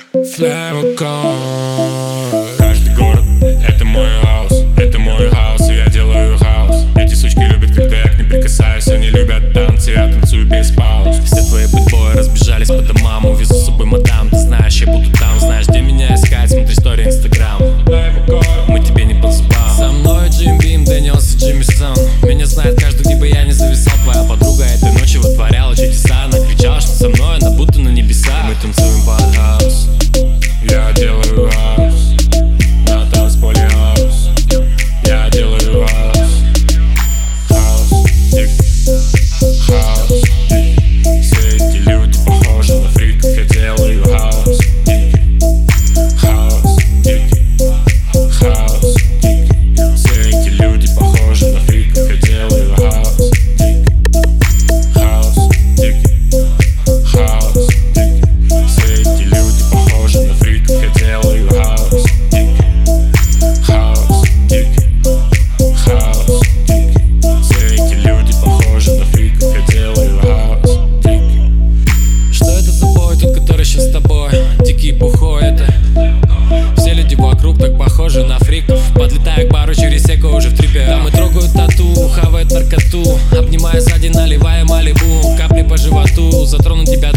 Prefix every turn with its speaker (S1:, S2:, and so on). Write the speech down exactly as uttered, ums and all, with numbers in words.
S1: Флевокон. Каждый город — это мой хаус, это мой хаус, и я делаю хаус. Эти сучки любят, когда я к ним прикасаюсь. Они любят танцы, я танцую без пауз. Все твои бэтбои разбежались по домам. Увезу с собой мадам, ты знаешь, я буду там. Знаешь, где меня искать, смотри истории инстаграм. Мы тебе не по зубам. Со мной Джим Бим, Дэниелс и Джимисон. Меня знает каждый, где бы я не зависал. Твоя подруга этой ночью вытворяла чудеса. Она кричала, что со мной она будто на небесах. Мы танцуем под хаус, я делаю хаус. На танцполе хаус, я делаю хаус. Хаус, дик, хаус, дик. Все эти люди похожи на фриков, я делаю хаус, дик. Хаус, дик, хаус, дик. Все эти люди похожи на фриков, я делаю хаус, дик. Хаус, дик, хаус, дик. Все эти люди похожи на фриков, я делаю хаус, дик. Хаус, дик, хаус, дик. Все эти люди похожи на фриков, я делаю хаус, дик. Что это за бой, тот, который сейчас с тобой? Дикий бухой это. Все люди вокруг так похожи на фриков. Подлетаю к бару через реку уже в трипе. Там и трогают тату, хавают наркоту. Обнимая сзади, наливая малибу. Капли по животу, затрону тебя